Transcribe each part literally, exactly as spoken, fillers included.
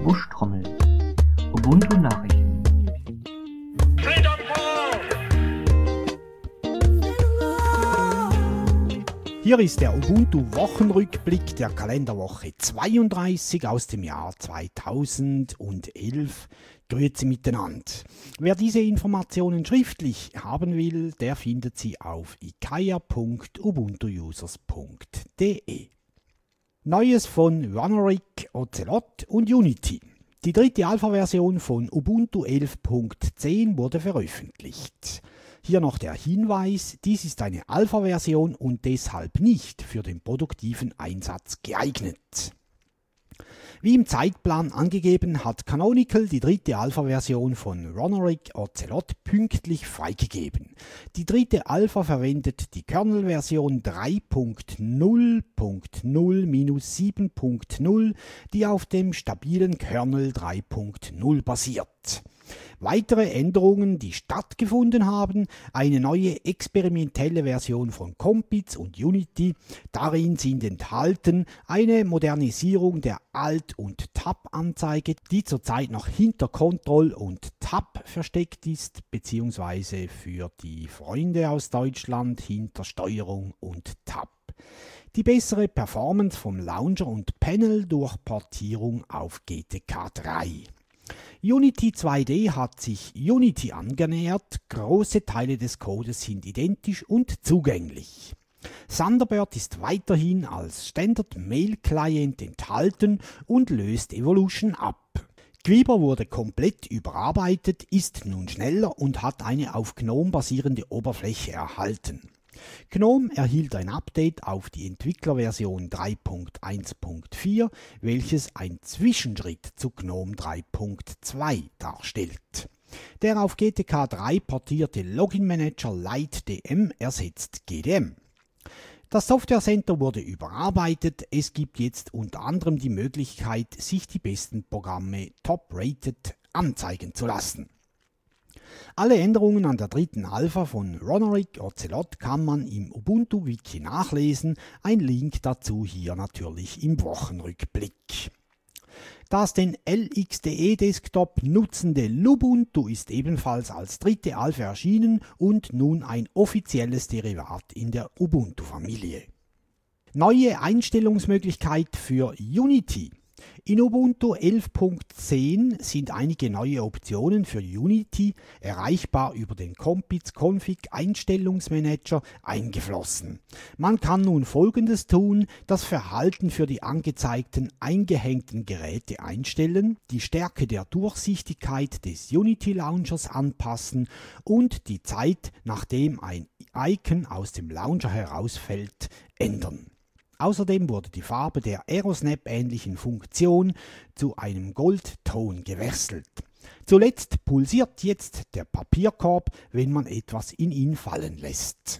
Buschtrommel. Ubuntu Nachrichten. Hier ist der Ubuntu-Wochenrückblick der Kalenderwoche zweiunddreißig aus dem Jahr zweitausendelf. Grüezi miteinander. Wer diese Informationen schriftlich haben will, der findet sie auf ikaya punkt ubuntu users punkt de. Neues von Runerick, Ocelot und Unity. Die dritte Alpha-Version von Ubuntu elf Punkt zehn wurde veröffentlicht. Hier noch der Hinweis, dies ist eine Alpha-Version und deshalb nicht für den produktiven Einsatz geeignet. Wie im Zeitplan angegeben, hat Canonical die dritte Alpha-Version von Runerick Ocelot pünktlich freigegeben. Die dritte Alpha verwendet die Kernel-Version drei Punkt null Punkt null sieben Punkt null, die auf dem stabilen Kernel drei Punkt null basiert. Weitere Änderungen, die stattgefunden haben: eine neue experimentelle Version von Compiz und Unity. Darin sind enthalten eine Modernisierung der Alt- und Tab-Anzeige, die zurzeit noch hinter Ctrl und Tab versteckt ist, beziehungsweise für die Freunde aus Deutschland hinter Steuerung und Tab. Die bessere Performance vom Launcher und Panel durch Portierung auf G T K drei. Unity zwei D hat sich Unity angenähert, große Teile des Codes sind identisch und zugänglich. Thunderbird ist weiterhin als Standard-Mail-Client enthalten und löst Evolution ab. Quiber wurde komplett überarbeitet, ist nun schneller und hat eine auf GNOME basierende Oberfläche erhalten. GNOME erhielt ein Update auf die Entwicklerversion drei Punkt eins Punkt vier, welches ein Zwischenschritt zu GNOME drei Punkt zwei darstellt. Der auf G T K drei portierte Login Manager Lite D M ersetzt G D M. Das Software Center wurde überarbeitet, es gibt jetzt unter anderem die Möglichkeit, sich die besten Programme top-rated anzeigen zu lassen. Alle Änderungen an der dritten Alpha von Runerick Ocelot kann man im Ubuntu-Wiki nachlesen, ein Link dazu hier natürlich im Wochenrückblick. Das den L X D E-Desktop nutzende Lubuntu ist ebenfalls als dritte Alpha erschienen und nun ein offizielles Derivat in der Ubuntu-Familie. Neue Einstellungsmöglichkeit für Unity. In Ubuntu elf Punkt zehn sind einige neue Optionen für Unity, erreichbar über den Compiz Config Einstellungsmanager, eingeflossen. Man kann nun Folgendes tun: das Verhalten für die angezeigten eingehängten Geräte einstellen, die Stärke der Durchsichtigkeit des Unity Launchers anpassen und die Zeit, nachdem ein Icon aus dem Launcher herausfällt, ändern. Außerdem wurde die Farbe der Aerosnap-ähnlichen Funktion zu einem Goldton gewechselt. Zuletzt pulsiert jetzt der Papierkorb, wenn man etwas in ihn fallen lässt.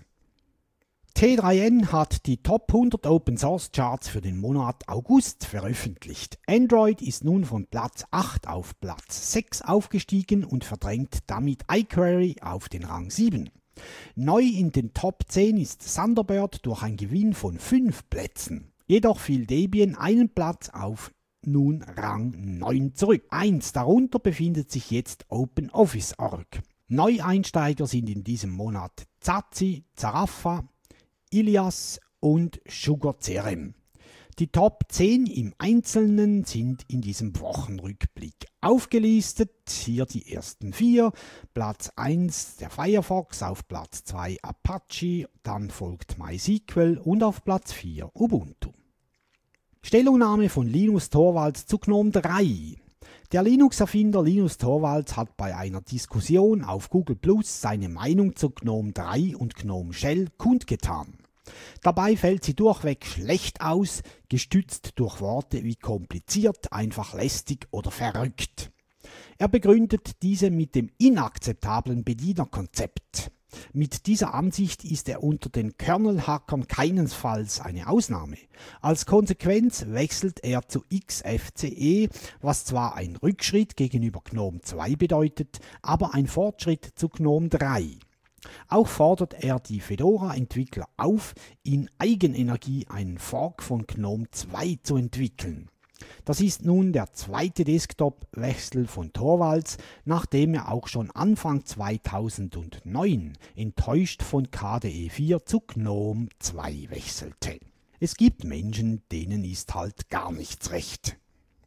T drei N hat die Top hundert Open Source Charts für den Monat August veröffentlicht. Android ist nun von Platz acht auf Platz sechs aufgestiegen und verdrängt damit iQuery auf den Rang sieben. Neu in den Top zehn ist Thunderbird durch einen Gewinn von fünf Plätzen. Jedoch fiel Debian einen Platz auf nun Rang neun zurück. Eins darunter befindet sich jetzt OpenOffice Punkt org. Neueinsteiger sind in diesem Monat Zazi, Zarafa, Ilias und Sugar C R M. Die Top zehn im Einzelnen sind in diesem Wochenrückblick aufgelistet. Hier die ersten vier. Platz eins der Firefox, auf Platz zwei Apache, dann folgt MySQL und auf Platz vier Ubuntu. Stellungnahme von Linus Torvalds zu GNOME drei. Der Linux-Erfinder Linus Torvalds hat bei einer Diskussion auf Google Plus seine Meinung zu GNOME drei und GNOME Shell kundgetan. Dabei fällt sie durchweg schlecht aus, gestützt durch Worte wie kompliziert, einfach lästig oder verrückt. Er begründet diese mit dem inakzeptablen Bedienerkonzept. Mit dieser Ansicht ist er unter den Kernel-Hackern keinesfalls eine Ausnahme. Als Konsequenz wechselt er zu X F C E, was zwar ein Rückschritt gegenüber GNOME zwei bedeutet, aber ein Fortschritt zu GNOME drei. Auch fordert er die Fedora-Entwickler auf, in Eigenenergie einen Fork von GNOME zwei zu entwickeln. Das ist nun der zweite Desktop-Wechsel von Torvalds, nachdem er auch schon Anfang zweitausendneun enttäuscht von K D E vier zu GNOME zwei wechselte. Es gibt Menschen, denen ist halt gar nichts recht.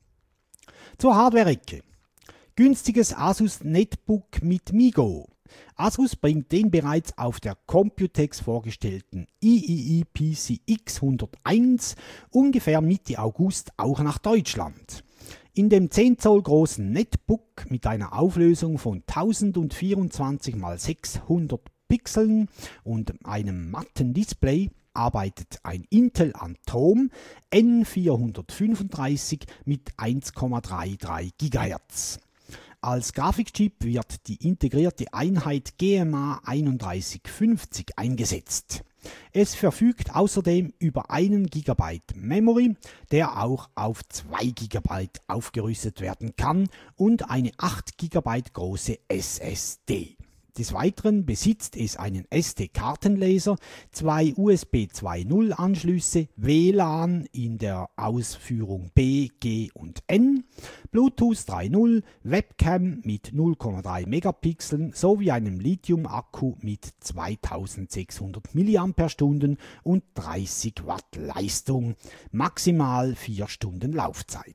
Zur Hardware-Ecke. Günstiges Asus Netbook mit MeeGo. Asus bringt den bereits auf der Computex vorgestellten I I I P C X hunderteins ungefähr Mitte August auch nach Deutschland. In dem zehn Zoll großen Netbook mit einer Auflösung von tausendvierundzwanzig mal sechshundert Pixeln und einem matten Display arbeitet ein Intel Atom N vierhundertfünfunddreißig mit eins Komma dreiunddreißig Gigahertz. Als Grafikchip wird die integrierte Einheit G M A einunddreißig fünfzig eingesetzt. Es verfügt außerdem über einen Gigabyte Memory, der auch auf zwei Gigabyte aufgerüstet werden kann, und eine acht Gigabyte große S S D. Des Weiteren besitzt es einen S D-Kartenleser, zwei U S B zwei Punkt null Anschlüsse, W LAN in der Ausführung B, G und N, Bluetooth drei Punkt null, Webcam mit null Komma drei Megapixeln sowie einem Lithium-Akku mit zweitausendsechshundert Milliampere-Stunden und dreißig Watt Leistung, maximal vier Stunden Laufzeit.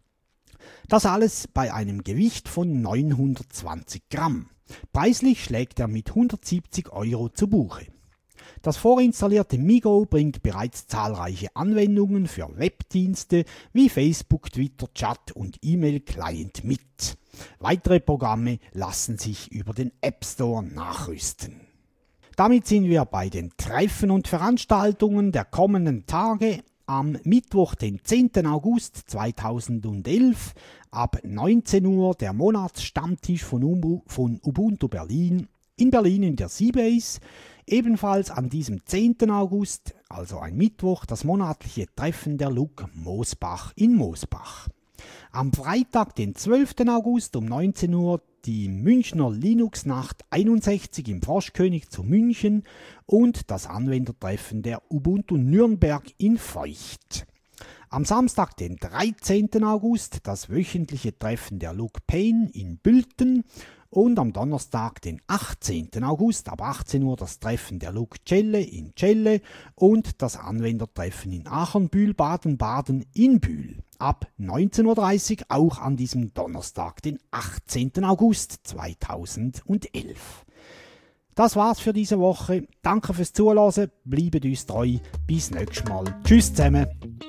Das alles bei einem Gewicht von neunhundertzwanzig Gramm. Preislich schlägt er mit hundertsiebzig Euro zu Buche. Das vorinstallierte MeeGo bringt bereits zahlreiche Anwendungen für Webdienste wie Facebook, Twitter, Chat und E-Mail-Client mit. Weitere Programme lassen sich über den App Store nachrüsten. Damit sind wir bei den Treffen und Veranstaltungen der kommenden Tage. Am Mittwoch, den zehnten August zweitausendelf, ab neunzehn Uhr der Monatsstammtisch von, Umbu, von Ubuntu Berlin in Berlin in der Seabase. Ebenfalls an diesem zehnten August, also ein Mittwoch, das monatliche Treffen der L U G Mosbach in Mosbach. Am Freitag, den zwölften August um neunzehn Uhr die Münchner Linux-Nacht einundsechzig im Froschkönig zu München und das Anwendertreffen der Ubuntu Nürnberg in Feucht. Am Samstag, den dreizehnten August, das wöchentliche Treffen der L U G Pain in Bülten und am Donnerstag, den achtzehnten August, ab achtzehn Uhr das Treffen der L U G Celle in Celle und das Anwendertreffen in Achernbühl, Baden-Baden in Bühl. Ab neunzehn Uhr dreißig auch an diesem Donnerstag, den achtzehnten August zweitausendelf. Das war's für diese Woche. Danke fürs Zuhören, bleibt uns treu. Bis nächstes Mal. Tschüss zusammen.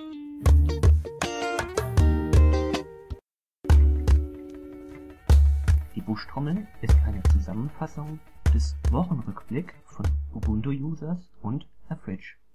Die Buschtrommel ist eine Zusammenfassung des Wochenrückblick von Ubuntu-Users und Herr Fritsch.